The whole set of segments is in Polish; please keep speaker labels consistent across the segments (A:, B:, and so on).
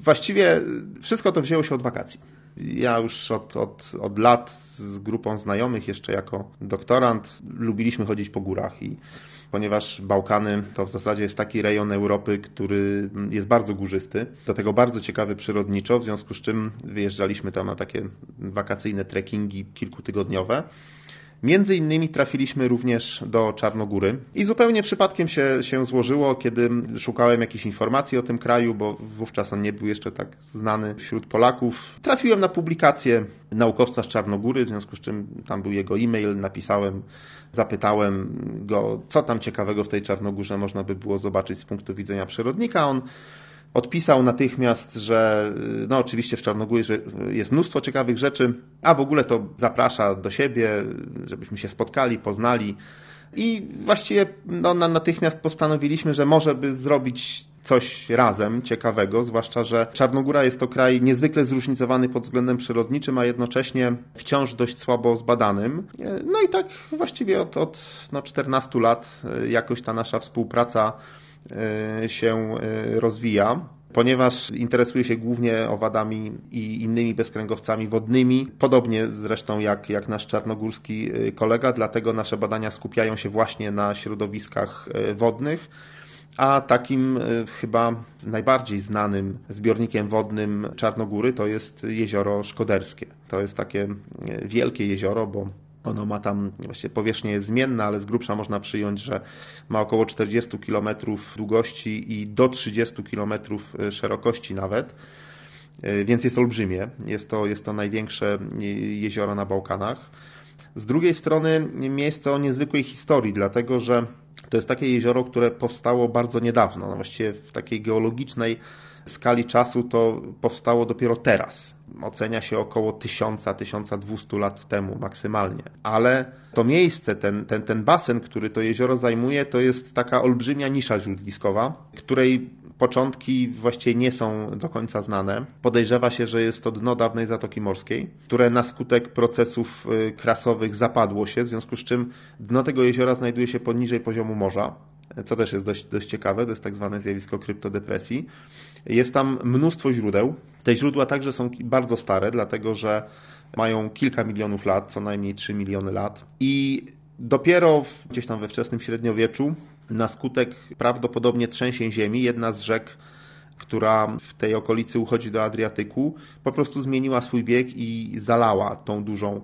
A: Właściwie wszystko to wzięło się od wakacji. Ja już od lat z grupą znajomych, jeszcze jako doktorant, lubiliśmy chodzić po górach i ponieważ Bałkany to w zasadzie jest taki rejon Europy, który jest bardzo górzysty, do tego bardzo ciekawy przyrodniczo, w związku z czym wyjeżdżaliśmy tam na takie wakacyjne trekkingi kilkutygodniowe. Między innymi trafiliśmy również do Czarnogóry i zupełnie przypadkiem się złożyło, kiedy szukałem jakichś informacji o tym kraju, bo wówczas on nie był jeszcze tak znany wśród Polaków. Trafiłem na publikację naukowca z Czarnogóry, w związku z czym tam był jego e-mail, napisałem, zapytałem go, co tam ciekawego w tej Czarnogórze można by było zobaczyć z punktu widzenia przyrodnika. On odpisał natychmiast, że no oczywiście w Czarnogórze jest mnóstwo ciekawych rzeczy, a w ogóle to zaprasza do siebie, żebyśmy się spotkali, poznali i właściwie natychmiast postanowiliśmy, że może by zrobić coś razem ciekawego, zwłaszcza, że Czarnogóra jest to kraj niezwykle zróżnicowany pod względem przyrodniczym, a jednocześnie wciąż dość słabo zbadanym. No i tak właściwie od 14 lat jakoś ta nasza współpraca się rozwija, ponieważ interesuje się głównie owadami i innymi bezkręgowcami wodnymi, podobnie zresztą jak nasz czarnogórski kolega, dlatego nasze badania skupiają się właśnie na środowiskach wodnych, a takim chyba najbardziej znanym zbiornikiem wodnym Czarnogóry to jest jezioro Szkoderskie. To jest takie wielkie jezioro, bo ono ma tam, właściwie powierzchnia jest zmienna, ale z grubsza można przyjąć, że ma około 40 km długości i do 30 km szerokości nawet, więc jest olbrzymie. Jest to największe jezioro na Bałkanach. Z drugiej strony miejsce o niezwykłej historii, dlatego że to jest takie jezioro, które powstało bardzo niedawno. Właściwie w takiej geologicznej skali czasu to powstało dopiero teraz. Ocenia się około 1000-1200 lat temu maksymalnie. Ale to miejsce, ten basen, który to jezioro zajmuje, to jest taka olbrzymia nisza źródliskowa, której początki właściwie nie są do końca znane. Podejrzewa się, że jest to dno dawnej Zatoki Morskiej, które na skutek procesów krasowych zapadło się, w związku z czym dno tego jeziora znajduje się poniżej poziomu morza, co też jest dość ciekawe, to jest tak zwane zjawisko kryptodepresji. Jest tam mnóstwo źródeł. Te źródła także są bardzo stare, dlatego że mają kilka milionów lat, co najmniej 3 miliony lat. I dopiero gdzieś tam we wczesnym średniowieczu, na skutek prawdopodobnie trzęsień ziemi, jedna z rzek, która w tej okolicy uchodzi do Adriatyku, po prostu zmieniła swój bieg i zalała tą dużą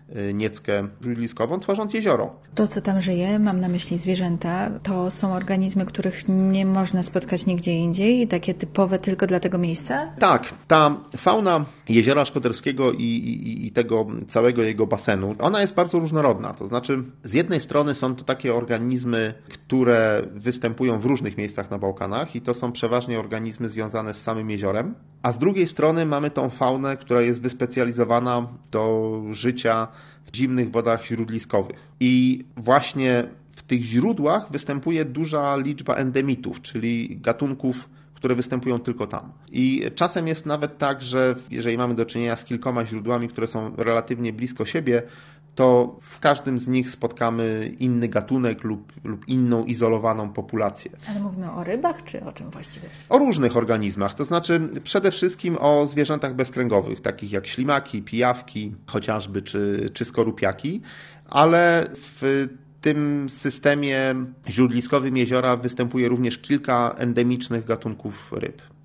A: nieckę źródliskową, tworząc jezioro.
B: To, co tam żyje, mam na myśli zwierzęta, to są organizmy, których nie można spotkać nigdzie indziej, takie typowe tylko dla tego miejsca?
A: Tak, ta fauna jeziora Szkoderskiego i tego całego jego basenu, ona jest bardzo różnorodna. To znaczy, z jednej strony są to takie organizmy, które występują w różnych miejscach na Bałkanach i to są przeważnie organizmy związane z samym jeziorem, a z drugiej strony mamy tą faunę, która jest wyspecjalizowana do życia w zimnych wodach źródliskowych. I właśnie w tych źródłach występuje duża liczba endemitów, czyli gatunków, które występują tylko tam. I czasem jest nawet tak, że jeżeli mamy do czynienia z kilkoma źródłami, które są relatywnie blisko siebie, to w każdym z nich spotkamy inny gatunek lub inną izolowaną populację.
B: Ale mówimy o rybach, czy o czym właściwie?
A: O różnych organizmach, to znaczy przede wszystkim o zwierzętach bezkręgowych, takich jak ślimaki, pijawki chociażby, czy skorupiaki, ale w tym systemie źródliskowym jeziora występuje również kilka endemicznych gatunków ryb.